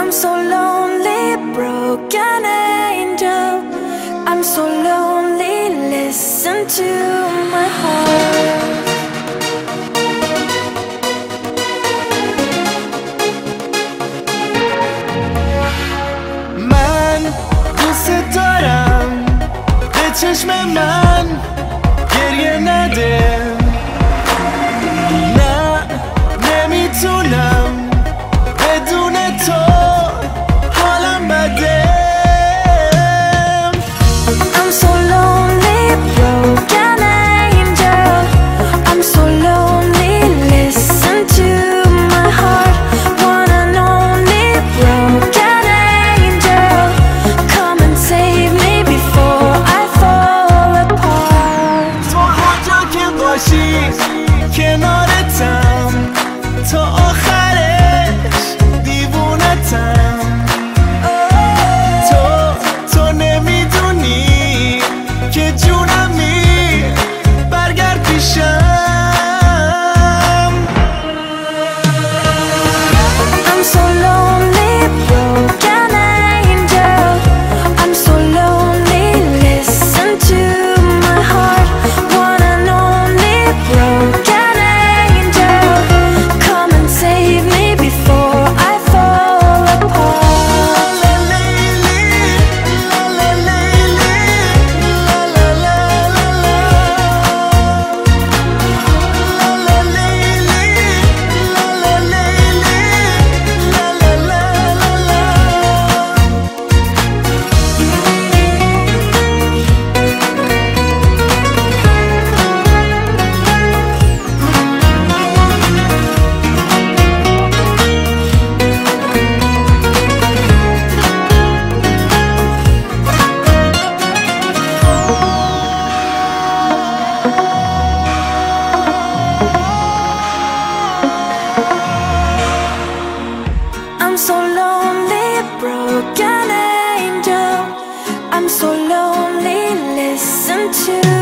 I'm so lonely, broken angel. I'm so lonely, listen to my heart. من دوست دارم به چشم من گریه نده، نه نمیتونم بدون تو حالم بده. I'm so lonely, broken angel. I'm so lonely, listen to my heart. One and only broken angel, come and save me before I fall apart. تو هر جا که باشی کنارتم، تا آخرش دیوونتم. تو نمیدونی که جونمی، برگرد پیشم. I'm so lonely, broken angel. I'm so lonely, listen to my heart. One and only broken angel, come and save me before I fall apart. La la la la la la la la. La la la la la la. I'm so lonely, broken angel. I'm so lonely, listen to